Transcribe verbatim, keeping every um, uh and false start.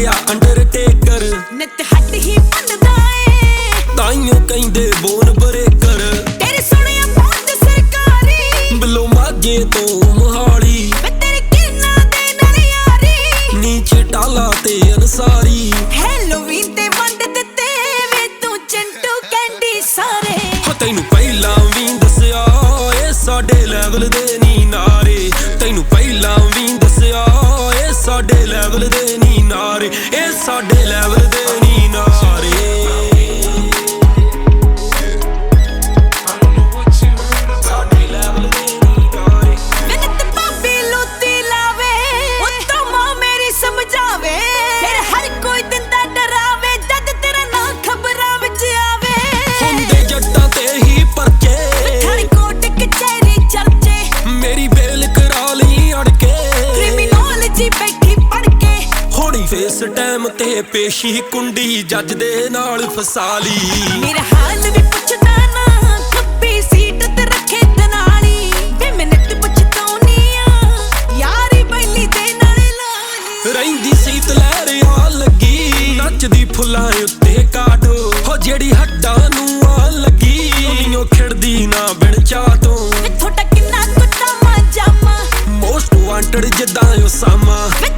ਗਿਆ ਅੰਡਰਟੇਕਰ ਨਿਤ ਹੱਟ ਹੀ ਬੰਦਾ ਏ ਤਾਈਓ ਕਹਿੰਦੇ ਬੋਨ ਬਰੇਕਰ ਤੇਰੇ ਸੋਹਣਿਆ ਬਹੁਤ ਸਰਕਾਰੀ ਬਲੋ ਮਾਝੇ ਤੋਂ ਮੋਹਾਲੀ ਵੇ ਤੇਰੇ ਕਿੰਨਾ ਦੇ ਨਾਲ ਯਾਰੀ ਨੀਚੇ ਟਾਲਾ ਤੇ ਅਨਸਾਰੀ ਹੈਲੋਵੀਨ ਤੇ ਵੰਡ ਦਿੱਤੇ ਵੇ ਤੂੰ ਚੰਟੂ ਕੈਂਡੀ ਸਾਰੇ ਹੋ ਤੈਨੂੰ ਪਹਿਲਾਂ ਵੀ ਦੱਸਿਆ ਏ ਸਾਡੇ ਲੈਵਲ ਦੇ ਨੀ ਨਾਰੇ ਤੈਨੂੰ ਪਹਿਲਾਂ ਵੀ ਦੱਸਿਆ ਏ ਸਾਡੇ ਲੈਵਲ ਦੇ ਨੀ ਨਾਰੇ ਏ ਸਾਡੇ ਲੈਵਲ ਦੇ ਨੀ ਨਾਰੇ ਫੇਸ ਟਾਈਮ ਤੇ ਪੇਸ਼ੀ ਕੁੰਡੀ ਜੱਜ ਦੇ ਨਾਲ ਫਸਾ ਲਈ ਮੇਰਾ ਹਾਲ ਵੀ ਪੁੱਛਦਾ ਨਾ ਖੱਬੀ ਸੀਟ ਤੇ ਰੱਖੇ ਦਨਾਲੀ ਵੇ ਮੈਂ ਨਿੱਤ ਪੁੱਛਤਾਉਣੀ ਆ ਯਾਰੀ ਬੈਲੀ ਦੇ ਨਾਲ ਲਾਲੀ ਰਹਿੰਦੀ ਸੀਤ ਲੈ ਰਿਆ ਲੱਗੀ ਨੱਚਦੀ ਫੁੱਲਾਂ ਉੱਤੇ ਕਾਟੋ ਹੋ ਜਿਹੜੀ ਹੱਡਾਂ ਨੂੰ ਆ ਲੱਗੀ ਨੀਓ ਖਿੜਦੀ ਨਾ ਬਿਨ ਚਾਹ ਤੋਂ ਵੇ ਥੋੜਾ ਕਿੰਨਾ ਕੁੱਤਾ ਮਾ ਜਾਮਾ ਮੋਸਟ ਵਾਂਟਡ ਜਿੱਦਾਂ ਉਸਾਮਾ